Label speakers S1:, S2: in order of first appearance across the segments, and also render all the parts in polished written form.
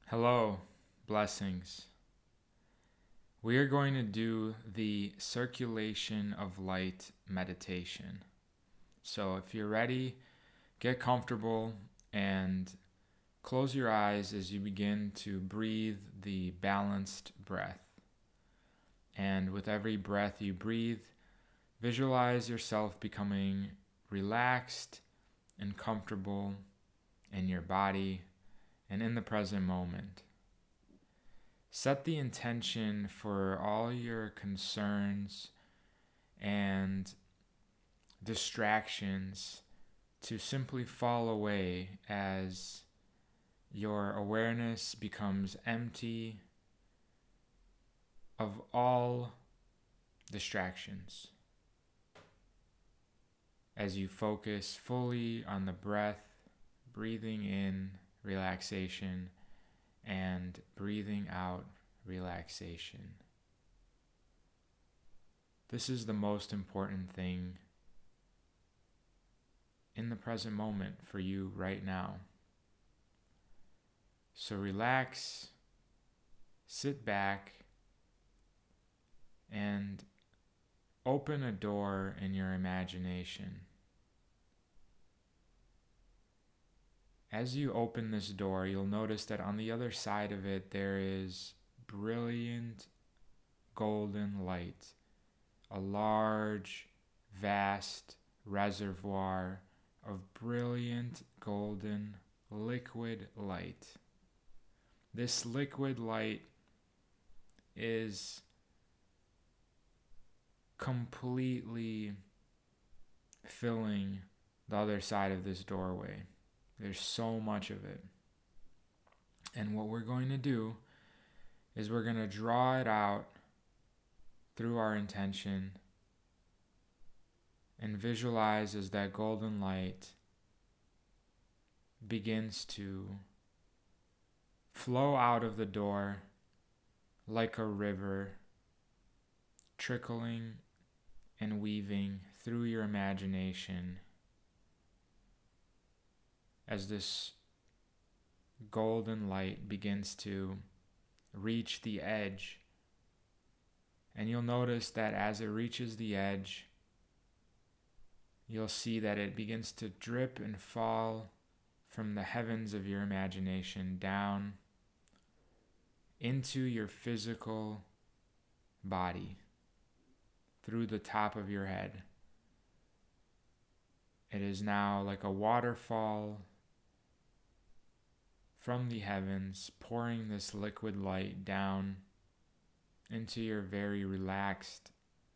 S1: Hello, blessings. We are going to do the circulation of light meditation. So, if you're ready, get comfortable and close your eyes as you begin to breathe the balanced breath. And with every breath you breathe, visualize yourself becoming relaxed and comfortable in your body and in the present moment. Set the intention for all your concerns and distractions to simply fall away as your awareness becomes empty of all distractions. As you focus fully on the breath, breathing in relaxation and breathing out relaxation. This is the most important thing in the present moment for you right now. So relax, sit back, and open a door in your imagination. As you open this door, you'll notice that on the other side of it there is brilliant golden light, a large, vast reservoir of brilliant golden liquid light. This liquid light is completely filling the other side of this doorway. There's so much of it. And what we're going to do is we're going to draw it out through our intention and visualize as that golden light begins to flow out of the door like a river, trickling and weaving through your imagination as this golden light begins to reach the edge. And you'll notice that as it reaches the edge, you'll see that it begins to drip and fall from the heavens of your imagination down into your physical body through the top of your head. It is now like a waterfall from the heavens, pouring this liquid light down into your very relaxed,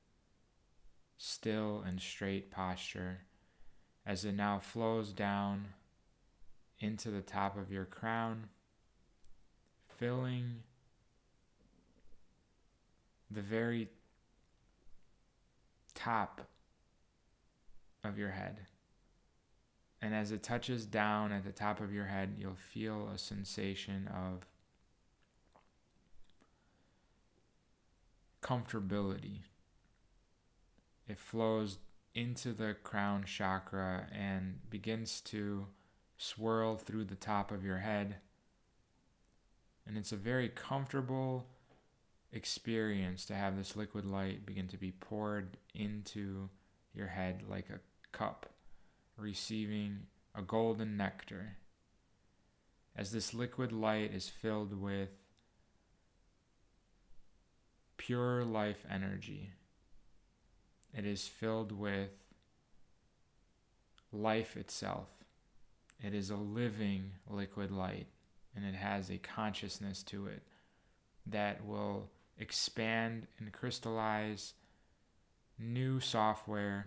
S1: still and straight posture as it now flows down into the top of your crown, filling the very top of your head. And as it touches down at the top of your head, you'll feel a sensation of comfortability. It flows into the crown chakra and begins to swirl through the top of your head. And it's a very comfortable experience to have this liquid light begin to be poured into your head like a cup, receiving a golden nectar. As this liquid light is filled with pure life energy, it is filled with life itself. It is a living liquid light, and it has a consciousness to it that will expand and crystallize new software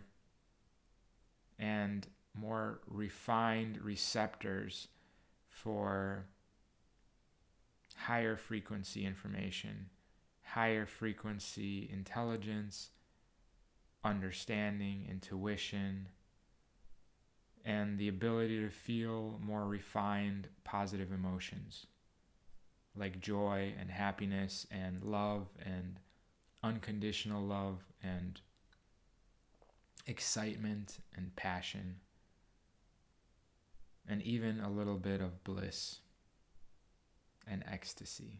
S1: and more refined receptors for higher frequency information, higher frequency intelligence, understanding, intuition, and the ability to feel more refined positive emotions like joy and happiness and love and unconditional love and excitement and passion, and even a little bit of bliss and ecstasy.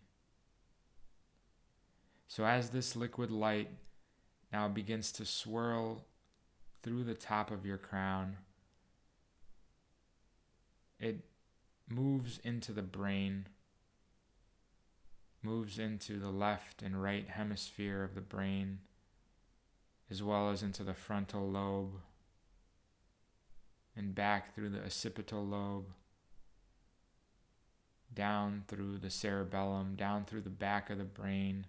S1: So as this liquid light now begins to swirl through the top of your crown, it moves into the brain, moves into the left and right hemisphere of the brain, as well as into the frontal lobe, and back through the occipital lobe, down through the cerebellum, down through the back of the brain,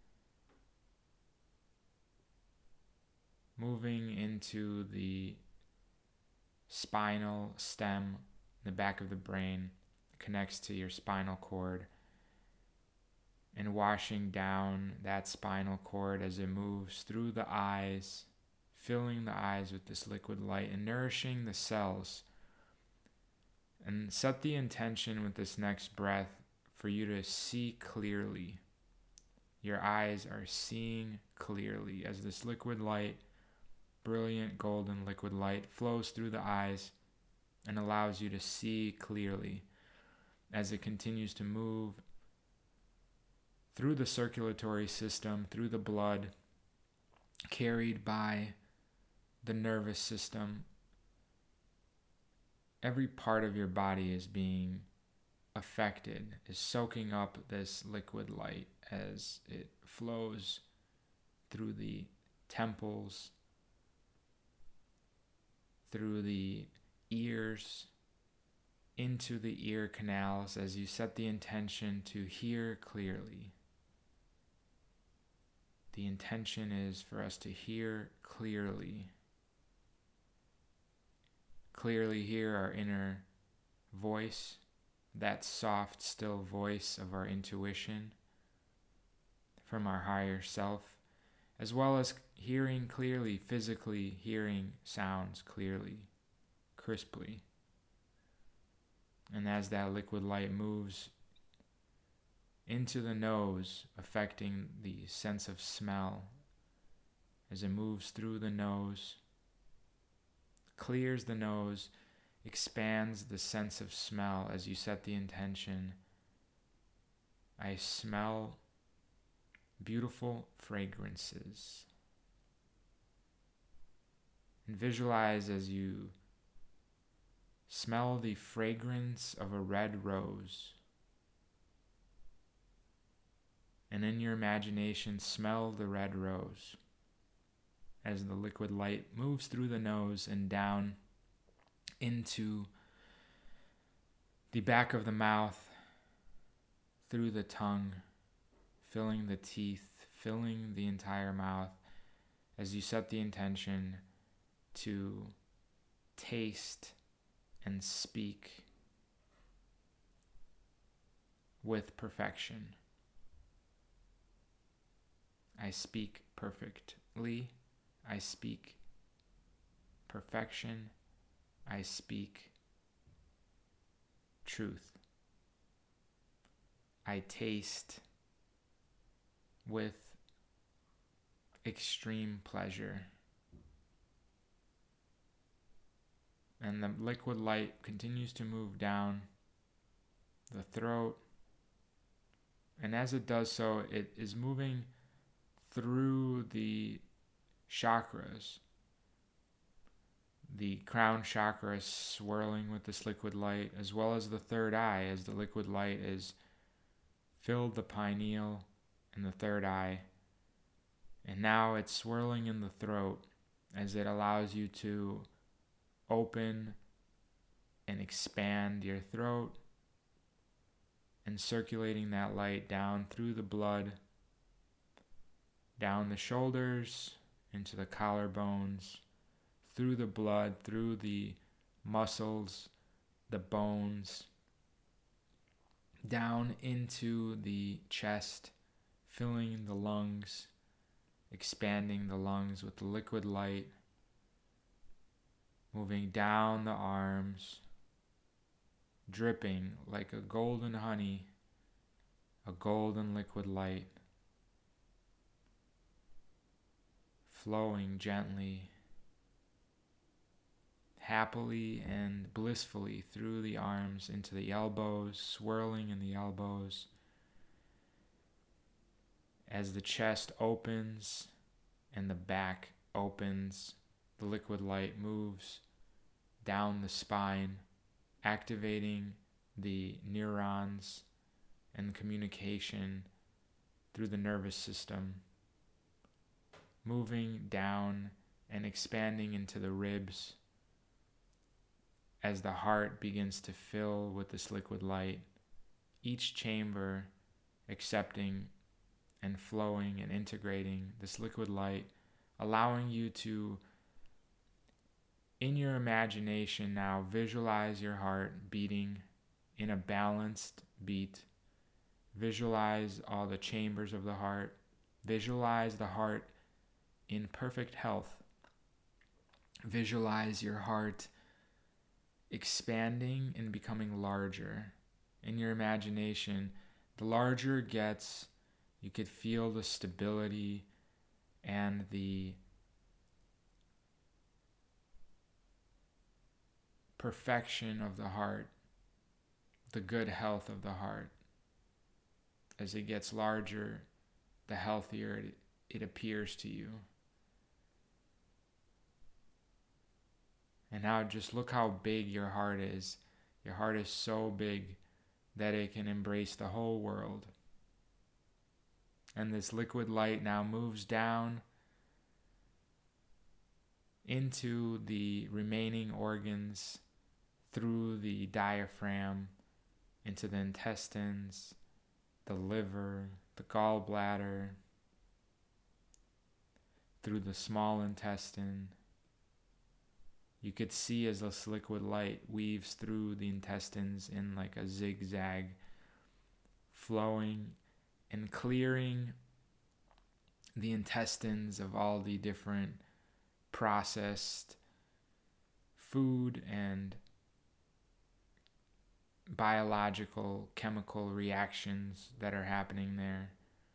S1: moving into the spinal stem, the back of the brain, connects to your spinal cord, and washing down that spinal cord as it moves through the eyes, filling the eyes with this liquid light and nourishing the cells. And set the intention with this next breath for you to see clearly. Your eyes are seeing clearly as this liquid light, brilliant golden liquid light, flows through the eyes and allows you to see clearly as it continues to move through the circulatory system, through the blood, carried by the nervous system. Every part of your body is being affected, is soaking up this liquid light as it flows through the temples, through the ears, into the ear canals as you set the intention to hear clearly. The intention is for us to hear clearly. Clearly hear our inner voice, that soft, still voice of our intuition from our higher self, as well as hearing clearly, physically hearing sounds clearly, crisply. And as that liquid light moves into the nose, affecting the sense of smell, as it moves through the nose, clears the nose, expands the sense of smell as you set the intention. I smell beautiful fragrances. And visualize as you smell the fragrance of a red rose. And in your imagination, smell the red rose as the liquid light moves through the nose and down into the back of the mouth, through the tongue, filling the teeth, filling the entire mouth, as you set the intention to taste and speak with perfection. I speak perfectly. I speak perfection. I speak truth. I taste with extreme pleasure. And the liquid light continues to move down the throat. And as it does so, it is moving through the chakras. The crown chakra is swirling with this liquid light, as well as the third eye, as the liquid light is filled the pineal and the third eye. And now it's swirling in the throat as it allows you to open and expand your throat and circulating that light down through the blood, down the shoulders, into the collarbones, through the blood, through the muscles, the bones, down into the chest, filling the lungs, expanding the lungs with the liquid light, moving down the arms, dripping like a golden honey, a golden liquid light, flowing gently, happily and blissfully through the arms into the elbows, swirling in the elbows. As the chest opens and the back opens, the liquid light moves down the spine, activating the neurons and communication through the nervous system, moving down and expanding into the ribs as the heart begins to fill with this liquid light, each chamber accepting and flowing and integrating this liquid light, allowing you to, in your imagination now, visualize your heart beating in a balanced beat. Visualize all the chambers of the heart. Visualize the heart in perfect health. Visualize your heart expanding and becoming larger. In your imagination, the larger it gets, you could feel the stability and the perfection of the heart, the good health of the heart. As it gets larger, the healthier it appears to you. And now just look how big your heart is. Your heart is so big that it can embrace the whole world. And this liquid light now moves down into the remaining organs, through the diaphragm, into the intestines, the liver, the gallbladder, through the small intestine. You could see as this liquid light weaves through the intestines in like a zigzag, flowing and clearing the intestines of all the different processed food and biological, chemical reactions that are happening there.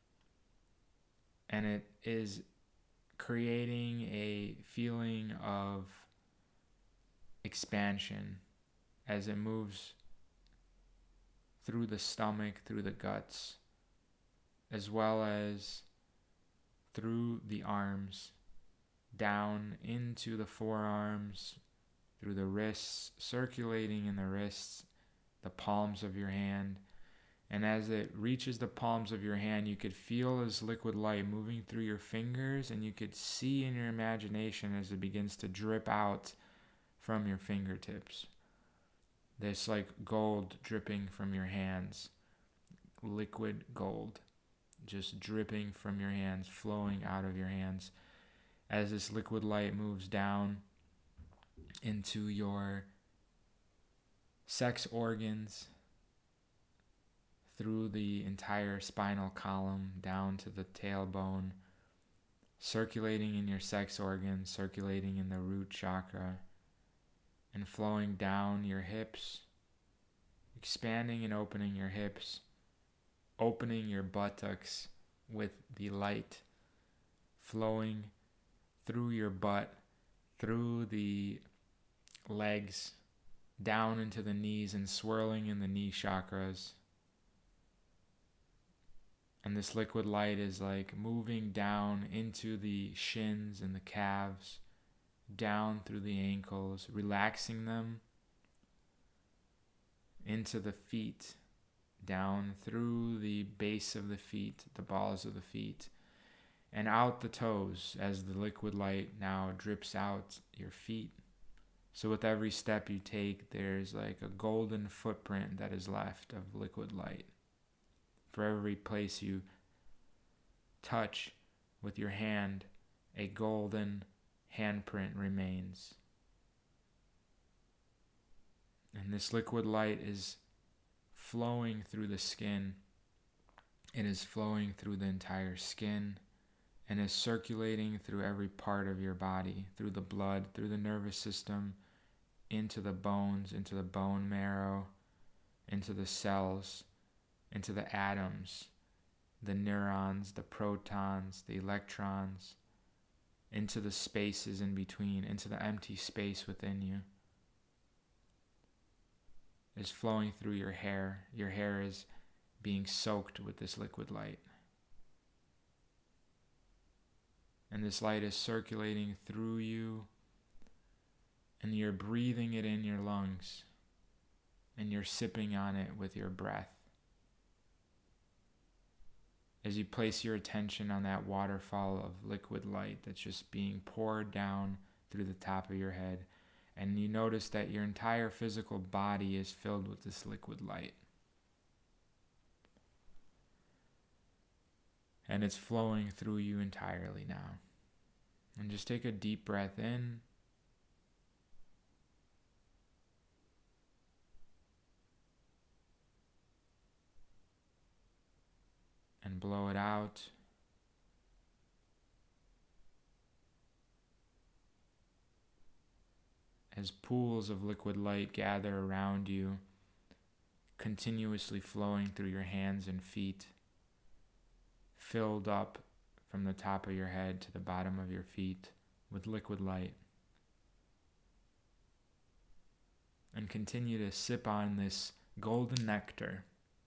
S1: And it is creating a feeling of expansion as it moves through the stomach, through the guts, as well as through the arms, down into the forearms, through the wrists, circulating in the wrists, the palms of your hand. And as it reaches the palms of your hand, you could feel this liquid light moving through your fingers, and you could see in your imagination as it begins to drip out from your fingertips. This like gold dripping from your hands, liquid gold, just dripping from your hands, flowing out of your hands. As this liquid light moves down into your sex organs, through the entire spinal column, down to the tailbone, circulating in your sex organs, circulating in the root chakra, and flowing down your hips, expanding and opening your hips, opening your buttocks with the light, flowing through your butt, through the legs, down into the knees and swirling in the knee chakras. And this liquid light is like moving down into the shins and the calves, down through the ankles, relaxing them, into the feet, down through the base of the feet, the balls of the feet, and out the toes as the liquid light now drips out your feet. So with every step you take, there's like a golden footprint that is left of liquid light. For every place you touch with your hand, a golden handprint remains. And this liquid light is flowing through the skin. It is flowing through the entire skin and is circulating through every part of your body, through the blood, through the nervous system, into the bones, into the bone marrow, into the cells, into the atoms, the neurons, the protons, the electrons, into the spaces in between, into the empty space within you. is flowing through your hair. Your hair is being soaked with this liquid light. And this light is circulating through you, and you're breathing it in your lungs, and you're sipping on it with your breath. As you place your attention on that waterfall of liquid light that's just being poured down through the top of your head, and you notice that your entire physical body is filled with this liquid light. And it's flowing through you entirely now. And just take a deep breath in. And blow it out. As pools of liquid light gather around you, continuously flowing through your hands and feet, filled up from the top of your head to the bottom of your feet with liquid light. And continue to sip on this golden nectar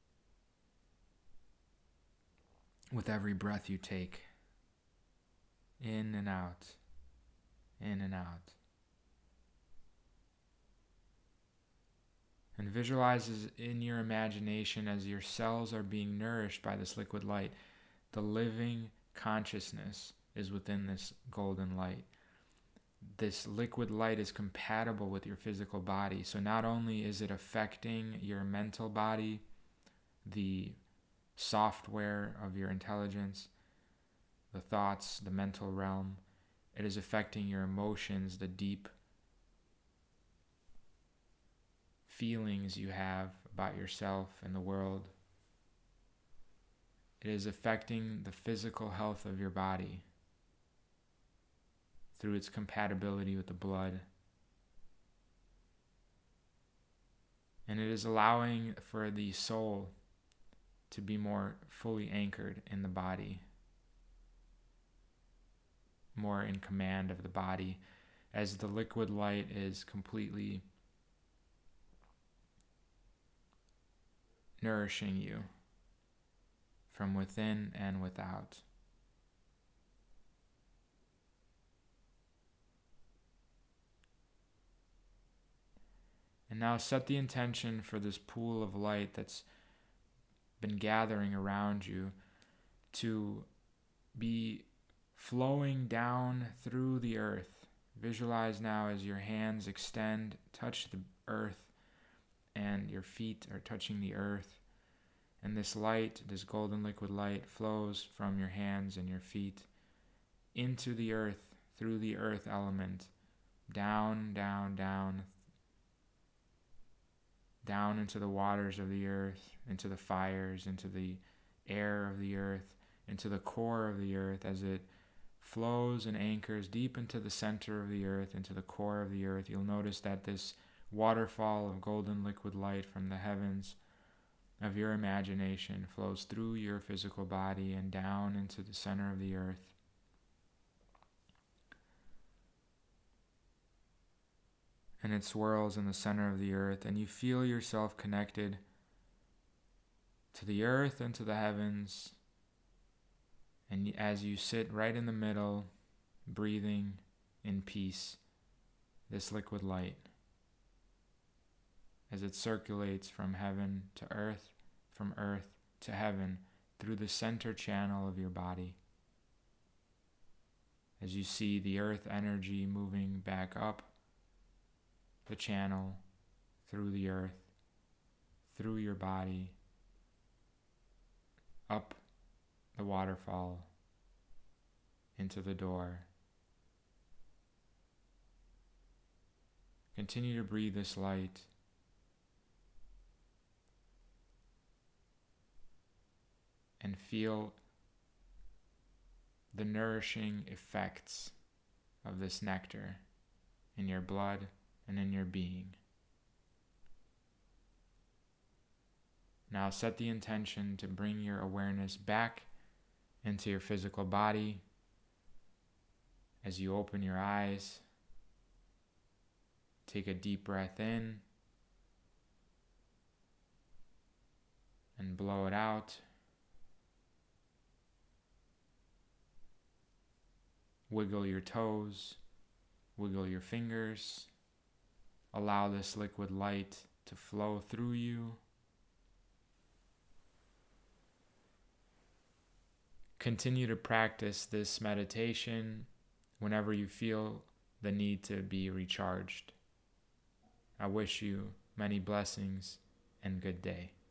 S1: with every breath you take. In and out, in and out. And visualize in your imagination as your cells are being nourished by this liquid light. The living consciousness is within this golden light. This liquid light is compatible with your physical body. So not only is it affecting your mental body, the software of your intelligence, the thoughts, the mental realm, it is affecting your emotions, the deep feelings you have about yourself and the world. It is affecting the physical health of your body through its compatibility with the blood. And it is allowing for the soul to be more fully anchored in the body, more in command of the body, as the liquid light is completely nourishing you from within and without. And now set the intention for this pool of light that's been gathering around you to be flowing down through the earth. Visualize now as your hands extend, touch the earth, and your feet are touching the earth. And this light, this golden liquid light, flows from your hands and your feet into the earth, through the earth element, down, down, down, down into the waters of the earth, into the fires, into the air of the earth, into the core of the earth, as it flows and anchors deep into the center of the earth, into the core of the earth. You'll notice that this waterfall of golden liquid light from the heavens of your imagination flows through your physical body and down into the center of the earth. And it swirls in the center of the earth, and you feel yourself connected to the earth and to the heavens. And as you sit right in the middle, breathing in peace, this liquid light, as it circulates from heaven to earth, from earth to heaven, through the center channel of your body. As you see the earth energy moving back up the channel, through the earth, through your body, up the waterfall, into the door. Continue to breathe this light. And feel the nourishing effects of this nectar in your blood and in your being. Now set the intention to bring your awareness back into your physical body as you open your eyes. Take a deep breath in and blow it out. Wiggle your toes, wiggle your fingers. Allow this liquid light to flow through you. Continue to practice this meditation whenever you feel the need to be recharged. I wish you many blessings and good day.